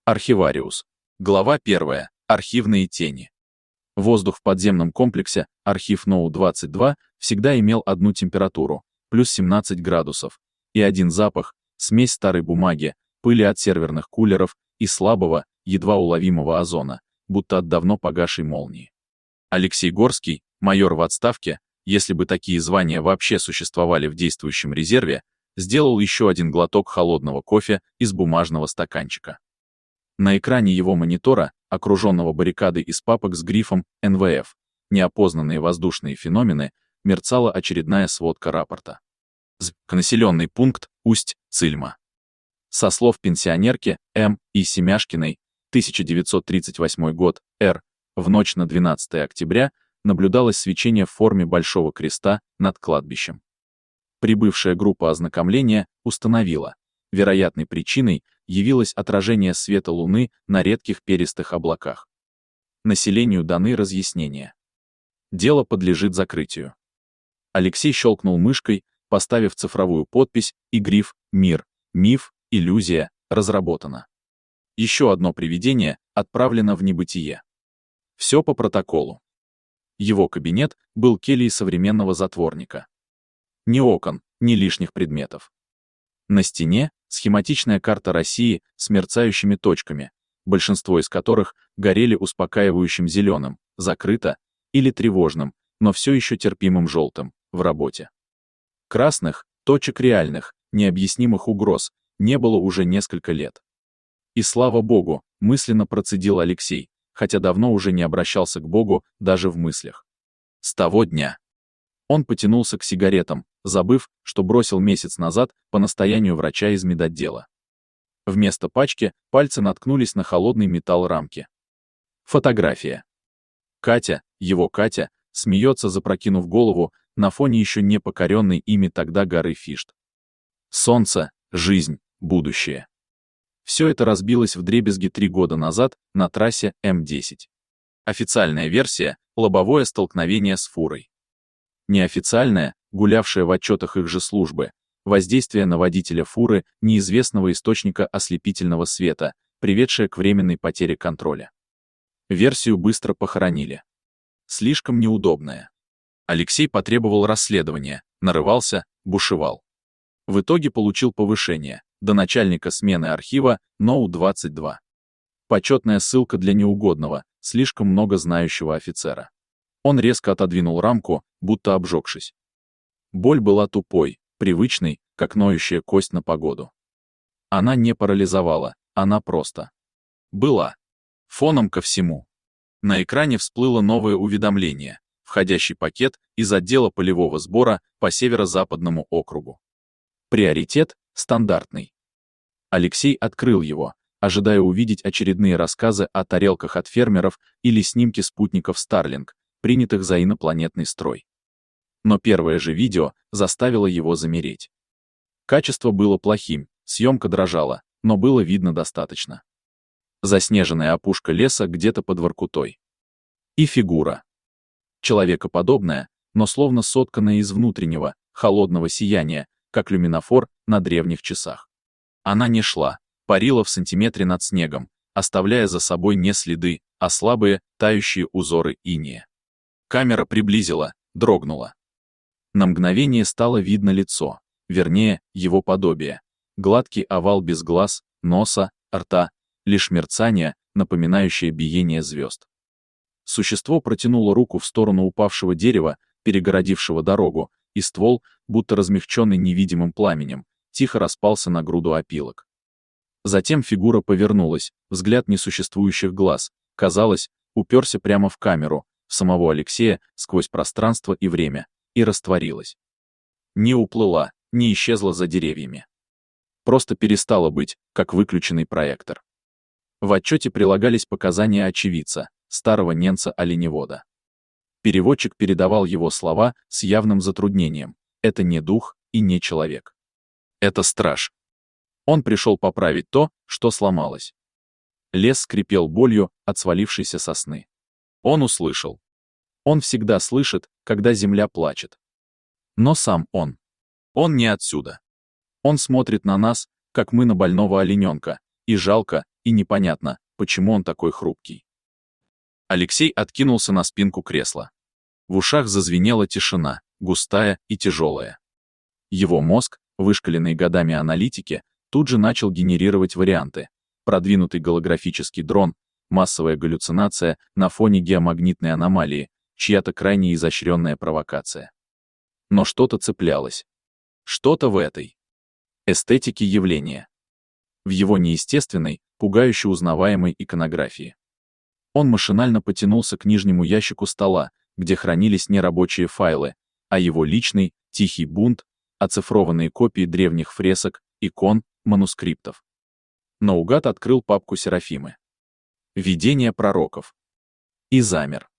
Архивариус. Глава 1. Архивные тени. Воздух в подземном комплексе архив НОУ-22 всегда имел одну температуру, плюс 17 градусов, и один запах, смесь старой бумаги, пыли от серверных кулеров и слабого, едва уловимого озона, будто от давно погасшей молнии. Алексей Горский, майор в отставке, если бы такие звания вообще существовали в действующем резерве, сделал еще один глоток холодного кофе из бумажного стаканчика. На экране его монитора, окруженного баррикадой из папок с грифом «НВФ», неопознанные воздушные феномены, мерцала очередная сводка рапорта. Населенный пункт Усть-Цильма. Со слов пенсионерки М. И. Семяшкиной, 1938 год, Р., в ночь на 12 октября наблюдалось свечение в форме большого креста над кладбищем. Прибывшая группа ознакомления установила, вероятной причиной явилось отражение света Луны на редких перистых облаках. Населению даны разъяснения. Дело подлежит закрытию. Алексей щелкнул мышкой, поставив цифровую подпись и гриф «Мир», «Миф», «Иллюзия», «Разработано». Еще одно привидение отправлено в небытие. Все по протоколу. Его кабинет был кельей современного затворника. Ни окон, ни лишних предметов. На стене схематичная карта России с мерцающими точками, большинство из которых горели успокаивающим зеленым, закрыто, или тревожным, но все еще терпимым желтым, в работе. Красных, точек реальных, необъяснимых угроз, не было уже несколько лет. И слава Богу, мысленно процедил Алексей, хотя давно уже не обращался к Богу даже в мыслях. С того дня. Он потянулся к сигаретам, забыв, что бросил месяц назад по настоянию врача из медотдела. Вместо пачки пальцы наткнулись на холодный металл рамки. Фотография. Катя, его Катя, смеется, запрокинув голову, на фоне еще не покоренной ими тогда горы Фишт. Солнце, жизнь, будущее. Все это разбилось вдребезги 3 года назад на трассе М10. Официальная версия — лобовое столкновение с фурой. Неофициальная, гулявшая в отчетах их же службы, воздействие на водителя фуры неизвестного источника ослепительного света, приведшее к временной потере контроля. Версию быстро похоронили. Слишком неудобная. Алексей потребовал расследования, нарывался, бушевал. В итоге получил повышение до начальника смены архива НОУ-22. Почетная ссылка для неугодного, слишком много знающего офицера. Он резко отодвинул рамку, будто обжегшись. Боль была тупой, привычной, как ноющая кость на погоду. Она не парализовала, она просто была. Фоном ко всему. На экране всплыло новое уведомление: входящий пакет из отдела полевого сбора по Северо-Западному округу. Приоритет стандартный. Алексей открыл его, ожидая увидеть очередные рассказы о тарелках от фермеров или снимки спутников Starlink, принятых за инопланетный строй. Но первое же видео заставило его замереть. Качество было плохим, съемка дрожала, но было видно достаточно. Заснеженная опушка леса где-то под Воркутой. И фигура. Человекоподобная, но словно сотканная из внутреннего, холодного сияния, как люминофор на древних часах. Она не шла, парила в сантиметре над снегом, оставляя за собой не следы, а слабые, тающие узоры инея. Камера приблизила, дрогнула. На мгновение стало видно лицо, вернее, его подобие. Гладкий овал без глаз, носа, рта, лишь мерцание, напоминающее биение звезд. Существо протянуло руку в сторону упавшего дерева, перегородившего дорогу, и ствол, будто размягченный невидимым пламенем, тихо распался на груду опилок. Затем фигура повернулась, взгляд несуществующих глаз, казалось, уперся прямо в камеру, в самого Алексея, сквозь пространство и время, и растворилась. Не уплыла, не исчезла за деревьями. Просто перестала быть, как выключенный проектор. В отчете прилагались показания очевидца, старого немца-оленевода. Переводчик передавал его слова с явным затруднением. Это не дух и не человек. Это страж. Он пришел поправить то, что сломалось. Лес скрипел болью от свалившейся сосны. Он услышал. Он всегда слышит, когда земля плачет. Но сам он не отсюда. Он смотрит на нас, как мы на больного олененка, и жалко, и непонятно, почему он такой хрупкий. Алексей откинулся на спинку кресла. В ушах зазвенела тишина, густая и тяжелая. Его мозг, вышкаленный годами аналитики, тут же начал генерировать варианты. Продвинутый голографический дрон, массовая галлюцинация на фоне геомагнитной аномалии, чья-то крайне изощренная провокация. Но что-то цеплялось. Что-то в этой эстетике явления. В его неестественной, пугающе узнаваемой иконографии. Он машинально потянулся к нижнему ящику стола, где хранились нерабочие файлы, а его личный, тихий бунт, оцифрованные копии древних фресок, икон, манускриптов. Наугад открыл папку Серафимы. Видение пророков. И замер.